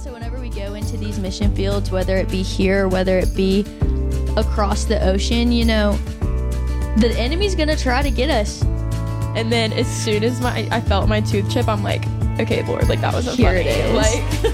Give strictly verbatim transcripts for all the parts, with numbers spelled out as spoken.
So whenever we go into these mission fields, whether it be here, whether it be across the ocean, you know, the enemy's gonna try to get us. And then as soon as my I felt my tooth chip, I'm like, okay, Lord, like that wasn't Here funny. it is. Like,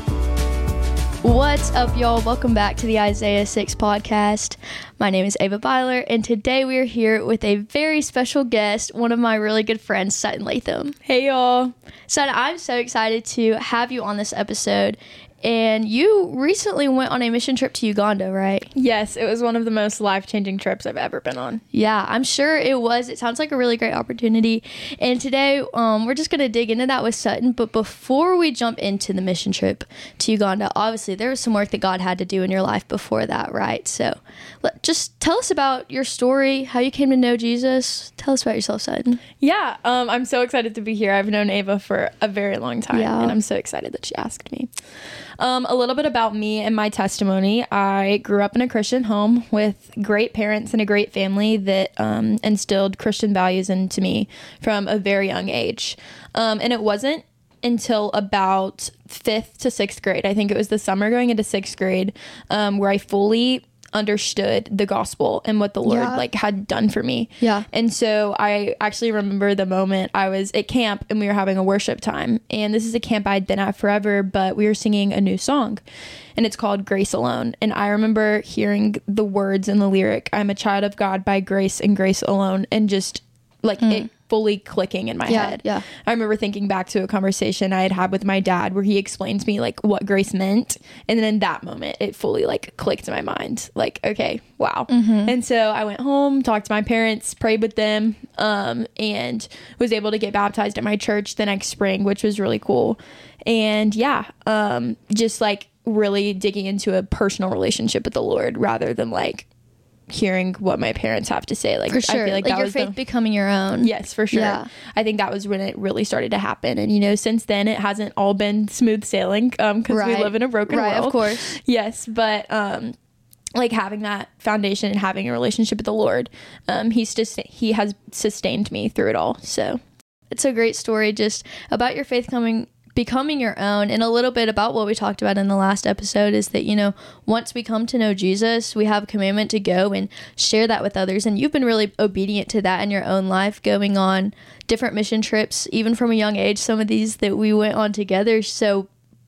What's up, y'all? Welcome back to the Isaiah six podcast. My name is Ava Byler, and today we are here with a very special guest, one of my really good friends, Sutton Latham. hey y'all. Sutton, I'm so excited to have you on this episode. And you recently went on a mission trip to Uganda, right? Yes, it was one of the most life-changing trips I've ever been on. Yeah, I'm sure it was. It sounds like a really great opportunity. And today, um, we're just going to dig into that with Sutton. But before we jump into the mission trip to Uganda, obviously there was some work that God had to do in your life before that, right? So let, just tell us about your story, how you came to know Jesus. Tell us about yourself, Sutton. Yeah, um, I'm so excited to be here. I've known Ava for a very long time, Yeah. and I'm so excited that she asked me. Um, a little bit about me and my testimony. I grew up in a Christian home with great parents and a great family that um, instilled Christian values into me from a very young age. Um, and it wasn't until about fifth to sixth grade, I think it was the summer going into sixth grade, um, where I fully understood the gospel and what the Lord Yeah. like had done for me. Yeah. And so I actually remember the moment I was at camp and we were having a worship time. And this is a camp I'd been at forever, but we were singing a new song and it's called Grace Alone. And I remember hearing the words in the lyric, I'm a child of God by grace and grace alone. And just like mm. it fully clicking in my Yeah, head. yeah. I remember thinking back to a conversation I had had with my dad where he explained to me like what grace meant. And then in that moment, it fully like clicked in my mind. Like, okay, wow. Mm-hmm. And so I went home, talked to my parents, prayed with them, um, and was able to get baptized at my church the next spring, which was really cool. And yeah, um, just like really digging into a personal relationship with the Lord rather than like hearing what my parents have to say. Like, For sure. I feel like, like that your was faith the, becoming your own. yes, for sure. Yeah. I think that was when it really started to happen. And, you know, since then it hasn't all been smooth sailing um, because Right. we live in a broken Right, world. of course. Yes. But, um, like having that foundation and having a relationship with the Lord, um, he's just, he has sustained me through it all. So It's a great story just about your faith coming becoming your own, and a little bit about what we talked about in the last episode is that, you know, once we come to know Jesus, we have a commandment to go and share that with others. And you've been really obedient to that in your own life, going on different mission trips, even from a young age, some of these that we went on together. So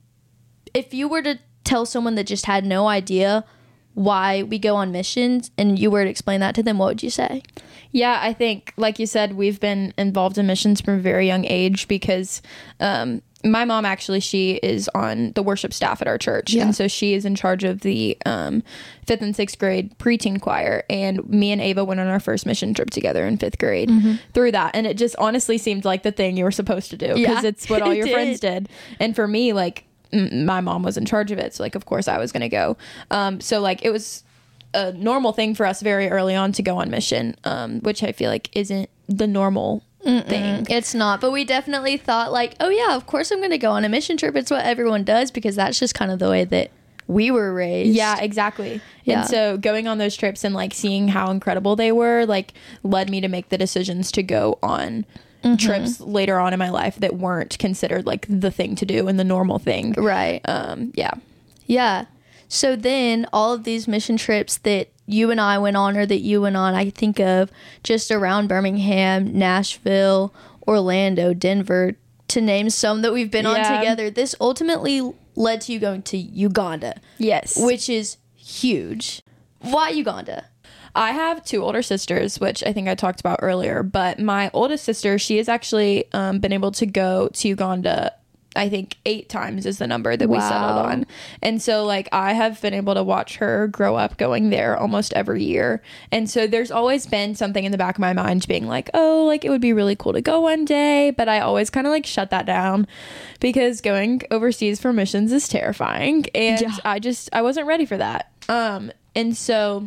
if you were to tell someone that just had no idea why we go on missions and you were to explain that to them, what would you say? yeah, I think, like you said, we've been involved in missions from a very young age because, um, my mom actually, she is on the worship staff at our church. Yeah. And so she is in charge of the um, fifth and sixth grade preteen choir. And me and Ava went on our first mission trip together in fifth grade mm-hmm. through that. And it just honestly seemed like the thing you were supposed to do because Yeah, it's what all it your did. friends did. And for me, like m- my mom was in charge of it. So like, of course I was going to go. Um, so like it was a normal thing for us very early on to go on mission, um, which I feel like isn't the normal Mm-mm, thing. It's not, but we definitely thought like, oh yeah, of course I'm going to go on a mission trip. It's what everyone does because that's just kind of the way that we were raised. Yeah, exactly. Yeah. And so going on those trips and like seeing how incredible they were, like led me to make the decisions to go on mm-hmm. trips later on in my life that weren't considered like the thing to do and the normal thing. Right. Um, yeah. Yeah. So then all of these mission trips that you and I went on or that you went on, I think of just around Birmingham, Nashville, Orlando, Denver, to name some that we've been Yeah. on together. This ultimately led to you going to Uganda. Yes. Which is huge. Why Uganda? I have two older sisters, which I think I talked about earlier, but my oldest sister, she has actually um, been able to go to Uganda I think eight times is the number that we Wow. settled on. And so like I have been able to watch her grow up going there almost every year. And so there's always been something in the back of my mind being like, oh, like it would be really cool to go one day. But I always kind of like shut that down because going overseas for missions is terrifying. And Yeah. I just, I wasn't ready for that. Um, and so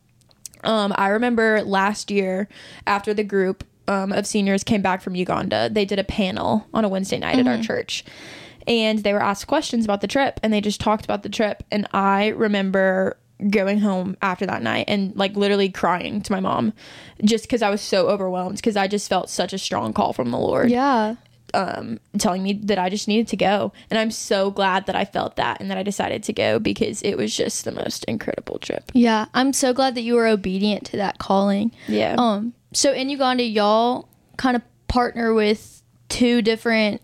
um, I remember last year after the group Um, of seniors came back from Uganda, they did a panel on a Wednesday night Mm-hmm. at our church, and they were asked questions about the trip, and they just talked about the trip. And I remember going home after that night and like literally crying to my mom just because I was so overwhelmed because I just felt such a strong call from the Lord. Yeah. um, telling me that I just needed to go. And I'm so glad that I felt that and that I decided to go, because it was just the most incredible trip. Yeah, I'm so glad that you were obedient to that calling. Yeah. Um. So in Uganda, y'all kind of partner with two different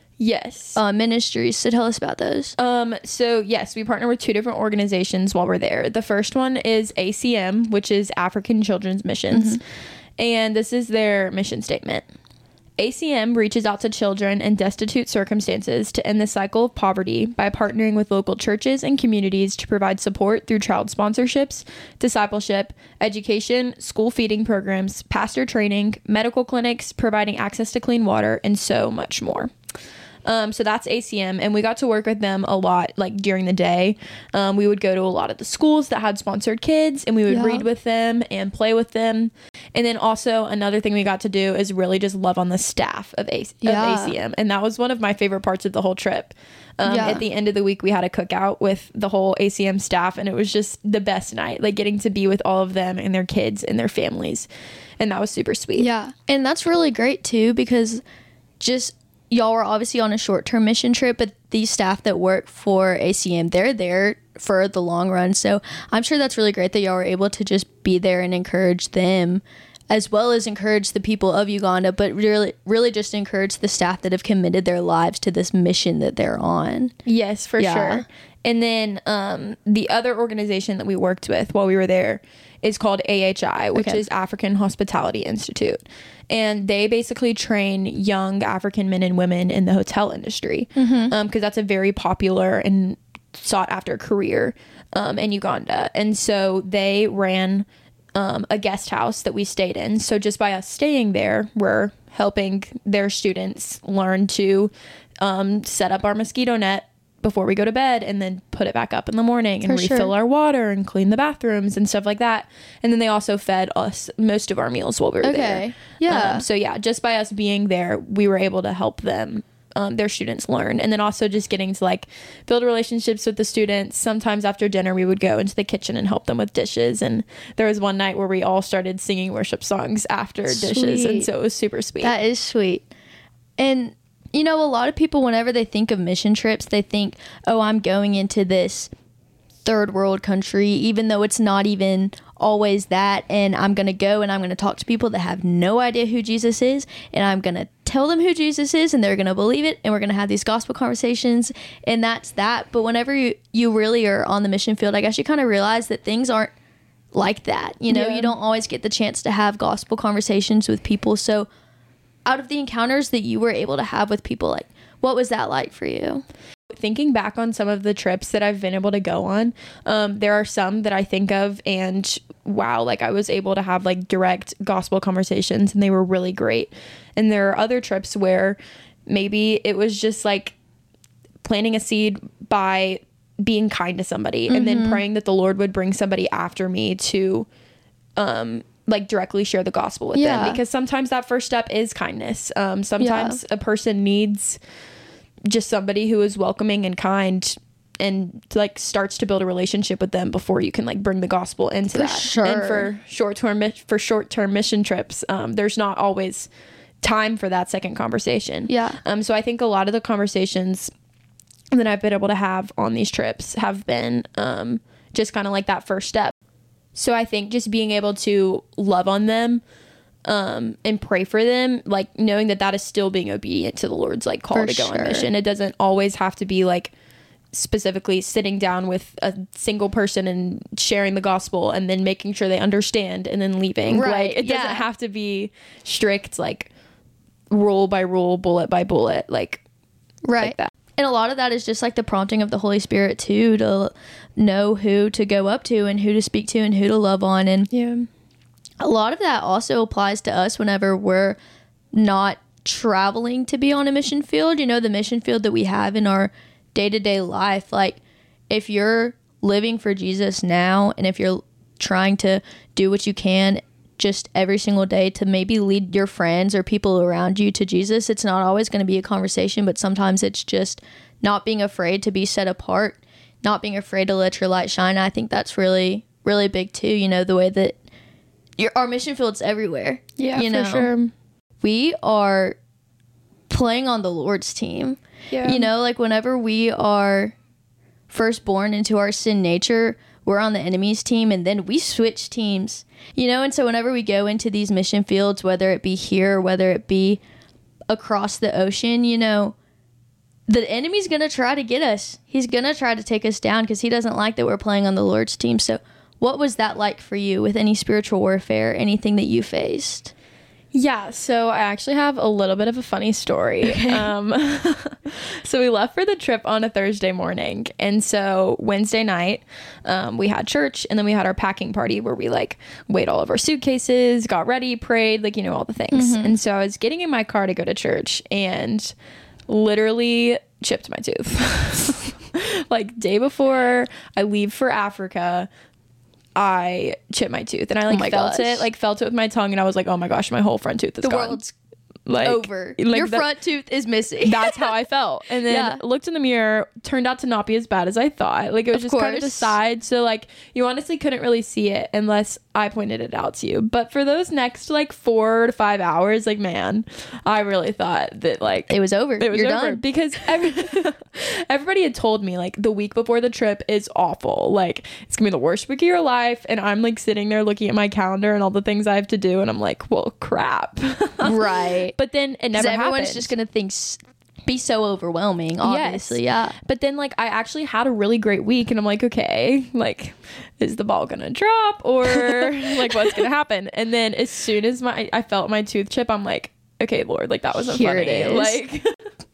Yes. uh, ministries. So tell us about those. Um, so yes, we partner with two different organizations while we're there. The first one is A C M, which is African Children's Missions. Mm-hmm. And this is their mission statement. A C M reaches out to children in destitute circumstances to end the cycle of poverty by partnering with local churches and communities to provide support through child sponsorships, discipleship, education, school feeding programs, pastor training, medical clinics, providing access to clean water, and so much more. Um, so that's A C M, and we got to work with them a lot, like during the day. Um, we would go to a lot of the schools that had sponsored kids, and we would Yeah. read with them and play with them. And then also another thing we got to do is really just love on the staff of, A- Yeah. of A C M. And that was one of my favorite parts of the whole trip. Um, Yeah. At the end of the week, we had a cookout with the whole A C M staff, and it was just the best night, like getting to be with all of them and their kids and their families. And that was super sweet. Yeah. And that's really great too, because just y'all were obviously on a short-term mission trip, but these staff that work for A C M, they're there for the long run. So I'm sure that's really great that y'all were able to just be there and encourage them, as well as encourage the people of Uganda, but really, really just encourage the staff that have committed their lives to this mission that they're on. Yes, for Yeah. sure. And then um, the other organization that we worked with while we were there is called A H I, which Okay. is African Hospitality Institute. And they basically train young African men and women in the hotel industry, because Mm-hmm. um, that's a very popular and sought after career um, in Uganda. And so they ran um, a guest house that we stayed in. So just by us staying there, we're helping their students learn to um, set up our mosquito net before we go to bed, and then put it back up in the morning and For refill sure. our water and clean the bathrooms and stuff like that. And then they also fed us most of our meals while we were there. Okay. Yeah. Um, so yeah, just by us being there, we were able to help them, um, their students learn. And then also just getting to like build relationships with the students. Sometimes after dinner, we would go into the kitchen and help them with dishes. And there was one night where we all started singing worship songs after dishes. And Sweet. so it was super sweet. That is sweet. And, you know, a lot of people, whenever they think of mission trips, they think, oh, I'm going into this third world country, even though it's not even always that. And I'm going to go and I'm going to talk to people that have no idea who Jesus is. And I'm going to tell them who Jesus is, and they're going to believe it. And we're going to have these gospel conversations. And that's that. But whenever you, you really are on the mission field, I guess you kind of realize that things aren't like that. You know, Yeah. you don't always get the chance to have gospel conversations with people. So out of the encounters that you were able to have with people, like, what was that like for you? Thinking back on some of the trips that I've been able to go on, um, there are some that I think of and wow, like I was able to have like direct gospel conversations and they were really great. And there are other trips where maybe it was just like planting a seed by being kind to somebody mm-hmm. and then praying that the Lord would bring somebody after me to um like directly share the gospel with Yeah. them, because sometimes that first step is kindness. Um, sometimes Yeah. a person needs just somebody who is welcoming and kind and like starts to build a relationship with them before you can like bring the gospel into For that. sure. And for short term for short term mission trips, um, there's not always time for that second conversation. Yeah. Um. So I think a lot of the conversations that I've been able to have on these trips have been um just kind of like that first step. So I think just being able to love on them um, and pray for them, like knowing that that is still being obedient to the Lord's like call For to go on sure. mission. It doesn't always have to be like specifically sitting down with a single person and sharing the gospel and then making sure they understand and then leaving. Right, Like it yeah. doesn't have to be strict, like rule by rule, bullet by bullet, like Right. like that. And a lot of that is just like the prompting of the Holy Spirit too, to know who to go up to and who to speak to and who to love on. And Yeah. a lot of that also applies to us whenever we're not traveling to be on a mission field. You know, the mission field that we have in our day-to-day life. Like, if you're living for Jesus now, and if you're trying to do what you can just every single day to maybe lead your friends or people around you to Jesus, it's not always going to be a conversation, but sometimes it's just not being afraid to be set apart, not being afraid to let your light shine. I think that's really, really big too. You know, the way that your our mission field's everywhere. Yeah, you for know? sure. We are playing on the Lord's team. Yeah. You know, like whenever we are first born into our sin nature, we're on the enemy's team, and then we switch teams, you know? And so whenever we go into these mission fields, whether it be here, whether it be across the ocean, you know, the enemy's going to try to get us. He's going to try to take us down because he doesn't like that we're playing on the Lord's team. So what was that like for you with any spiritual warfare, anything that you faced? Yeah, so I actually have a little bit of a funny story. Okay. Um, so we left for the trip on a Thursday morning. And so Wednesday night, um, we had church, and then we had our packing party where we like weighed all of our suitcases, got ready, prayed, like, you know, all the things. Mm-hmm. And so I was getting in my car to go to church and literally chipped my tooth. Like day before I leave for Africa, I chipped my tooth, and I like oh felt gosh. it, like felt it with my tongue, and I was like, oh my gosh, my whole front tooth is the gone. world's like over. Like Your that, front tooth is missing. That's how I felt. And then Yeah. looked in the mirror, turned out to not be as bad as I thought. Like it was Of just kind of the course. side. So like you honestly couldn't really see it unless I pointed it out to you. But for those next like four to five hours, like man, I really thought that like It was over. it was You're over done. because every, everybody had told me like the week before the trip is awful. Like it's gonna be the worst week of your life. And I'm like sitting there looking at my calendar and all the things I have to do, and I'm like, well, crap. Right. But then it never everyone's happened. just gonna think s- be so overwhelming, obviously. Yes. Yeah. But then like I actually had a really great week, and I'm like, okay, like is the ball gonna drop or like what's gonna happen? And then as soon as my I felt my tooth chip, I'm like, okay, Lord, like that wasn't Here funny. it is. Like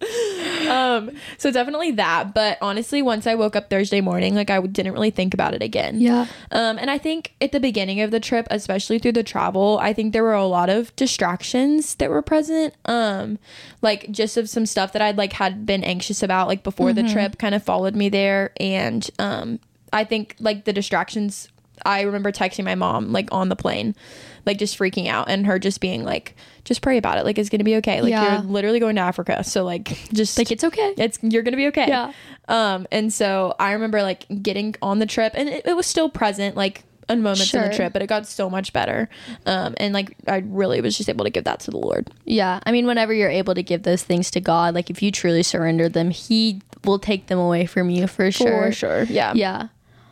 um so definitely that. But honestly, once I woke up Thursday morning, like I didn't really think about it again. Yeah. Um, and I think at the beginning of the trip, especially through the travel, I think there were a lot of distractions that were present. Um, like just of some stuff that I'd like had been anxious about like before Mm-hmm. the trip kind of followed me there. And um, I think like the distractions, I remember texting my mom like on the plane, like just freaking out, and her just being like, just pray about it. Like it's going to be okay. Like Yeah. you're literally going to Africa. So like just Like it's okay. it's you're gonna be okay. Yeah. Um and so I remember like getting on the trip, and it, it was still present like in moments in Sure. the trip, but it got so much better. Um and like I really was just able to give that to the Lord. Yeah. I mean, whenever you're able to give those things to God, like if you truly surrender them, He will take them away from you for sure. For sure. Yeah. Yeah.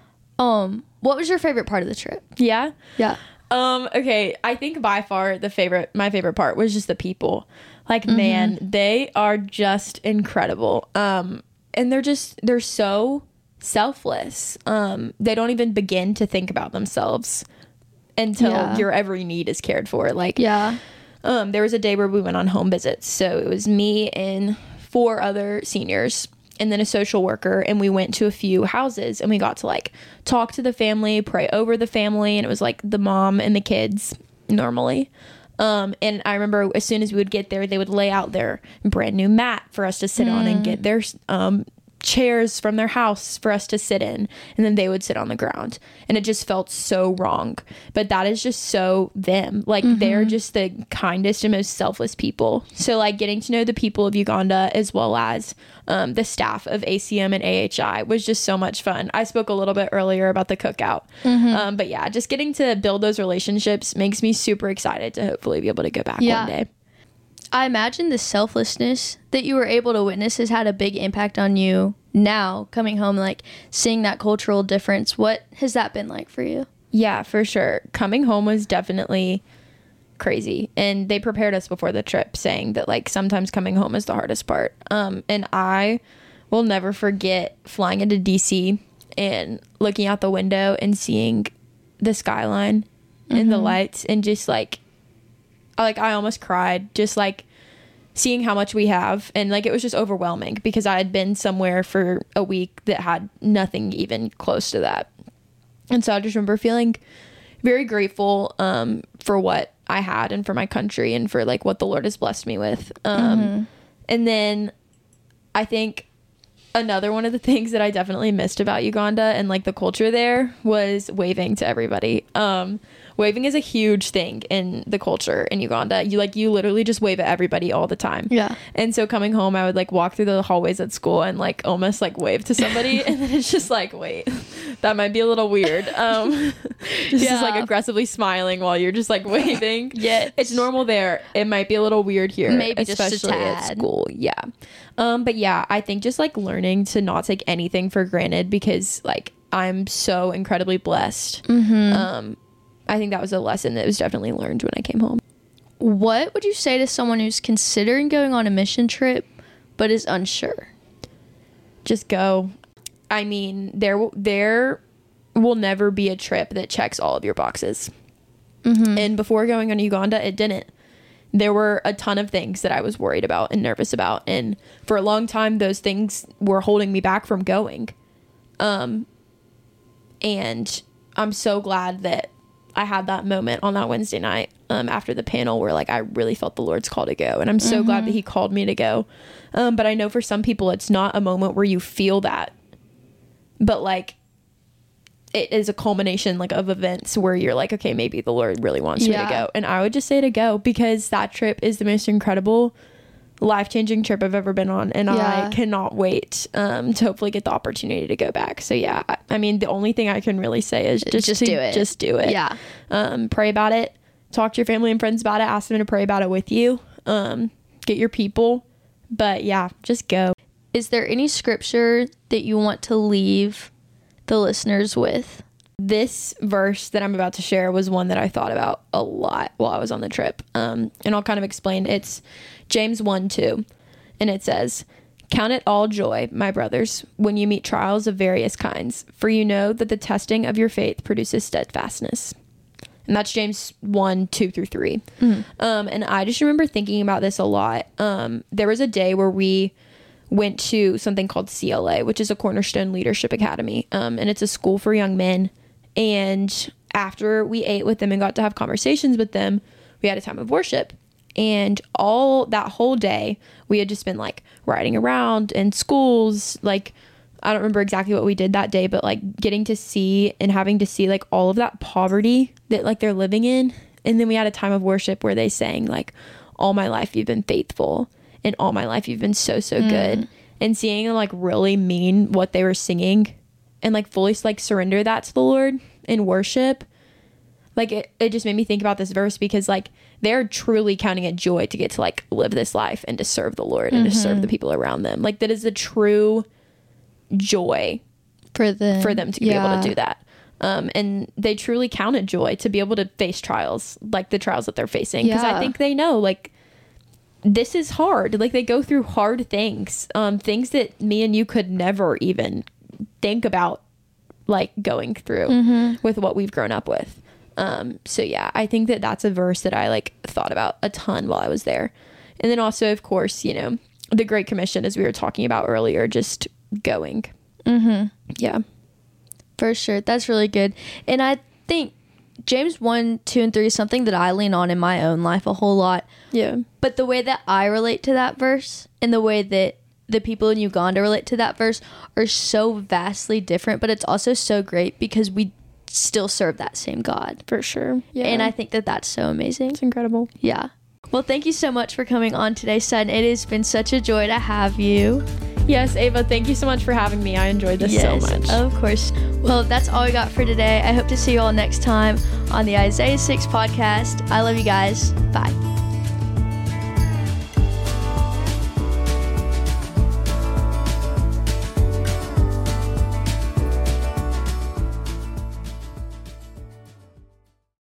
Um, what was your favorite part of the trip? Yeah. Yeah. Um, okay, I think by far the favorite my favorite part was just the people. Like Mm-hmm. man, they are just incredible. Um and they're just they're so selfless. Um they don't even begin to think about themselves until Yeah. your every need is cared for. Like Yeah. um there was a day where we went on home visits. So it was me and four other seniors and then a social worker, and we went to a few houses, and we got to like talk to the family, pray over the family, and it was like the mom and the kids normally. Um, and I remember as soon as we would get there, they would lay out their brand new mat for us to sit on and get their um, chairs from their house for us to sit in, and then they would sit on the ground, and it just felt so wrong. But that is just so them. Like they're just the kindest and most selfless people. So like getting to know the people of Uganda as well as um, the staff of A C M and A H I was just so much fun. I spoke a little bit earlier about the cookout. Um, but yeah, just getting to build those relationships makes me super excited to hopefully be able to go back Yeah. one day. I imagine the selflessness that you were able to witness has had a big impact on you now coming home, like seeing that cultural difference. What has that been like for you? Yeah, for sure. Coming home was definitely crazy. And they prepared us before the trip saying that like sometimes coming home is the hardest part. Um, and I will never forget flying into D C and looking out the window and seeing the skyline and the lights, and just like, like I almost cried just like seeing how much we have. And like it was just overwhelming because I had been somewhere for a week that had nothing even close to that. And so I just remember feeling very grateful um, for what I had and for my country and for like what the Lord has blessed me with. Um, Mm-hmm. And then I think another one of the things that I definitely missed about Uganda and like the culture there was waving to everybody. Um, waving is a huge thing in the culture in Uganda. You like, you literally just wave at everybody all the time. Yeah. And so coming home, I would like walk through the hallways at school and like almost like wave to somebody. And then it's just like, wait, That might be a little weird. Um, just, Yeah. just like aggressively smiling while you're just like waving. Yeah. It's normal there. It might be a little weird here. Maybe just a especially at tad. school. Yeah. Um, but yeah, I think just like learning to not take anything for granted because like I'm so incredibly blessed. Mm-hmm. Um, I think that was a lesson that was definitely learned when I came home. What would you say to someone who's considering going on a mission trip but is unsure? Just go. I mean, there w- there will never be a trip that checks all of your boxes. Mm-hmm. And before going on Uganda, it didn't. There were a ton of things that I was worried about and nervous about. And for a long time, those things were holding me back from going. Um, and I'm so glad that I had that moment on that Wednesday night um, after the panel where like I really felt the Lord's call to go. And I'm so Mm-hmm. glad that he called me to go. Um, but I know for some people, it's not a moment where you feel that. But like, it is a culmination like of events where you're like, okay, maybe the Lord really wants Yeah. me to go. And I would just say to go because that trip is the most incredible, life-changing trip I've ever been on. And Yeah. I cannot wait um, to hopefully get the opportunity to go back. So yeah, I, I mean, the only thing I can really say is just, Just to- do it. Just do it. Yeah. Um, pray about it. Talk to your family and friends about it. Ask them to pray about it with you. Um, get your people. But yeah, just go. Is there any scripture that you want to leave the listeners with? This verse that I'm about to share was one that I thought about a lot while I was on the trip. Um, and I'll kind of explain. It's James one two. And it says, "Count it all joy, my brothers, when you meet trials of various kinds, for you know that the testing of your faith produces steadfastness." And that's James one, two through three. Mm-hmm. Um, and I just remember thinking about this a lot. Um, there was a day where we went to something called C L A, which is a Cornerstone Leadership Academy. Um, and it's a school for young men. And after we ate with them and got to have conversations with them, we had a time of worship. And all that whole day, we had just been like riding around in schools. Like, I don't remember exactly what we did that day, but like getting to see and having to see like all of that poverty that like they're living in. And then we had a time of worship where they sang like, "All my life you've been faithful, and all my life you've been so, so Mm. good." And seeing them like really mean what they were singing and like fully like surrender that to the Lord in worship. Like it, it just made me think about this verse because like they're truly counting it joy to get to like live this life and to serve the Lord and to serve the people around them. Like that is a true joy For them. for them to be able to do that. Um, and they truly count it joy to be able to face trials, like the trials that they're facing. Because Yeah. I think they know, like, this is hard. Like, they go through hard things, um, things that me and you could never even think about, like, going through Mm-hmm. with what we've grown up with. Um, so, yeah, I think that that's a verse that I, like, thought about a ton while I was there. And then also, of course, you know, the Great Commission, as we were talking about earlier, just going. Mm-hmm. Yeah. For sure. That's really good. And I think James one, two, and three is something that I lean on in my own life a whole lot. Yeah. But the way that I relate to that verse and the way that the people in Uganda relate to that verse are so vastly different, but it's also so great because we still serve that same God. For sure. Yeah. And I think that that's so amazing. It's incredible. Yeah. Well, thank you so much for coming on today, Sutton. It has been such a joy to have you. Yes, Ava, thank you so much for having me. I enjoyed this so much. Of course. Well, that's all we got for today. I hope to see you all next time on the Isaiah six podcast. I love you guys. Bye.